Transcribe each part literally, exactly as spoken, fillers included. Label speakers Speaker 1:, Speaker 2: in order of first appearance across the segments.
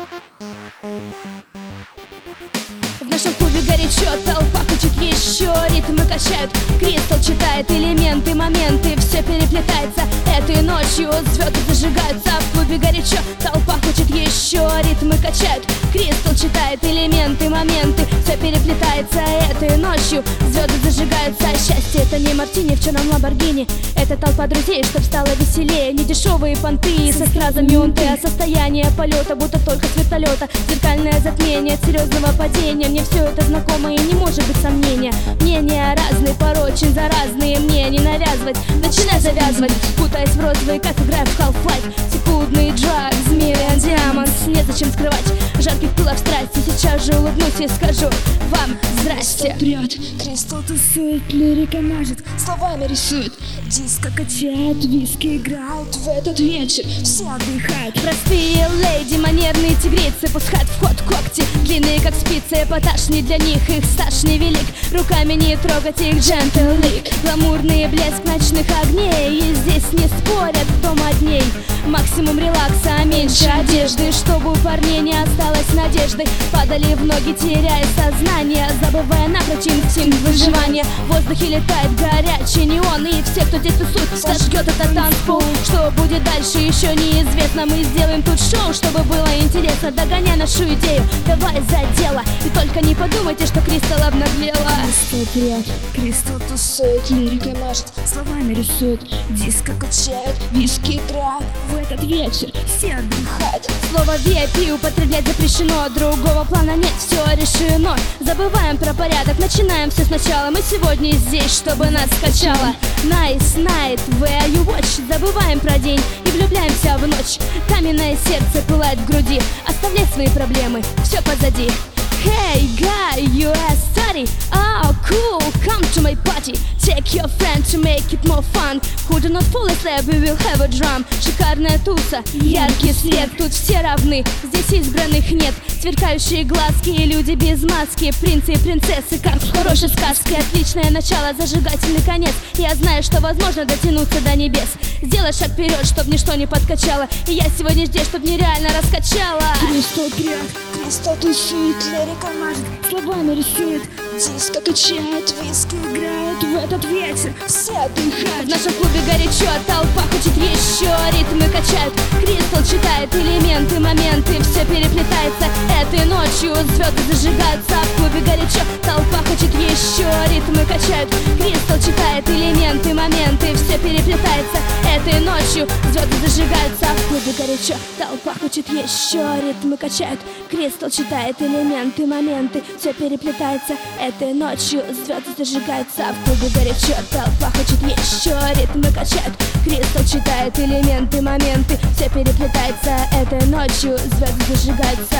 Speaker 1: В нашем клубе горячо, толпа хочет еще. Ритмы качают, Кристал читает элементы, моменты. Все переплетается этой ночью, звезды зажигаются. В клубе горячо, толпа хочет еще. Ритмы качают, Кристал читает элементы, моменты. Все переплетается этой ночью, звезды зажигаются. Счастье — это не мартини в черном ламборгини. Это толпа друзей, чтоб стало веселее. Не дешевые понты со стразами унты, а состояние полета, будто только с вертолета. Зеркальное затмение от серьезного падения. Мне все это знакомо и не может быть сомнения. Мнения разные, порой очень заразные. Мне не навязывать, начинай завязывать, путаясь в розовые, как играю в Half-Life. Секундный drugs, million diamonds. Незачем скрывать жарких пылов страсти. Сейчас же улыбнусь и скажу вам здрасте.
Speaker 2: Кристал прет, Кристал тусует, лирика мажет, словами рисует. Диско качает, виски играют, в этот вечер все отдыхают.
Speaker 1: Простые леди, манерные тигрицы пускают в ход когти, длинные как спицы. Эпатаж не для них, их стаж невелик. Руками не трогать их, Gentle League. Гламурный блеск ночных огней, и здесь не спорят, кто модней. Максимум релакса, а меньше одежды, чтобы у парней не осталось надежды. Падали в ноги, теряя сознание, забывая напрочь инстинкт выживания. В воздухе летает горячий неон, и все, кто здесь тусует, сожгет этот танцпол. Что будет дальше, еще неизвестно. Мы сделаем тут шоу, чтобы было интересно. Догоняй нашу идею, давай за дело. И только не подумайте, что Кристал обнаглела.
Speaker 2: Кристал прет, Кристал тусует, лирика мажет, словами рисует. Диско качает, виски играют, в этот вечер все отдыхают.
Speaker 1: Слово ви ай пи употреблять запрещено, другого плана нет, все решено. Забываем про порядок, начинаем все сначала. Мы сегодня здесь, чтобы нас качало. Nice night, where you watch. Забываем про день и влюбляемся в ночь. Каменное сердце пылает в груди. Оставляй свои проблемы, все позади. Hey guy, you are study. Oh cool, come to my party. Take your friend to make it more fun. Who do not fall asleep, we will have a drum. Шикарная туса, яркий свет, тут все равны, здесь избранных нет. Сверкающие глазки и люди без маски, принцы и принцессы, как в хорошей сказке. Отличное начало, зажигательный конец. Я знаю, что возможно дотянуться до небес. Сделай шаг вперед, чтоб ничто не подкачало. И я сегодня здесь, чтоб нереально раскачала.
Speaker 2: Кристал прет, Кристал тусует, лирика мажет, словами рисует. Диско качает, виски играют, в этот вечер все
Speaker 1: В
Speaker 2: отдыхают.
Speaker 1: нашем клубе горячо, толпа хочет еще. Ритмы качают, Кристал читает элементы, моменты. Все переплетается этой ночью, звезды зажигаются. В клубе горячо, толпа хочет еще. Ритмы качают, Кристал читает элементы, моменты. Все переплетается этой ночью, звезды зажигаются. В клубе горячо, толпа хочет еще. Ритмы качают, Кристал читает элементы, моменты. Все переплетается этой ночью, звезды зажигаются. В клубе горячо, толпа хочет еще. Ритмы качают, Кристал читает элементы, моменты. Все переплетается этой ночью, звезды зажигаются.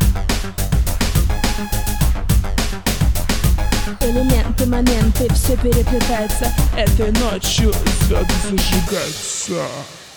Speaker 1: Элементы, моменты, все переплетается
Speaker 3: Этой ночью звезды зажигаются.